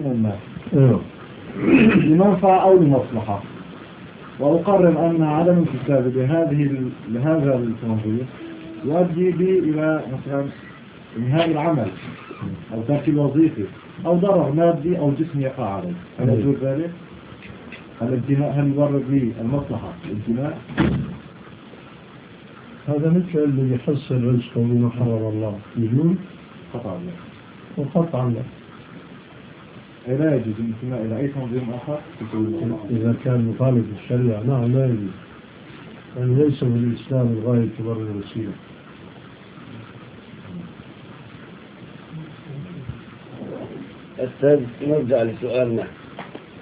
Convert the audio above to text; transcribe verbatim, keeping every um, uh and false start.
الناس لمنفعة أو لمصلحة، وأقرر أن عدم انتسابي لهذه لهذا التنظيم يؤدي بي إلى مثلا انهاء العمل أو ترك الوظيفة أو ضرر مادي أو جسمي يقع عليه. هل يجوز ذلك؟ الانتماء هل يورد لي المصلحة الانتماء؟ هذا مثل اللي يحصل رزقه بما حرم الله، يجوز؟ قطعا لا. وقطعا لا. لا يجوز الانتماء إلى أي تنظيم آخر؟ إذا كان مخالف للشريعة نعم لا يجوز، يعني ليس من الإسلام الغاية تبرر الوسيلة. أستاذ نرجع لسؤالنا.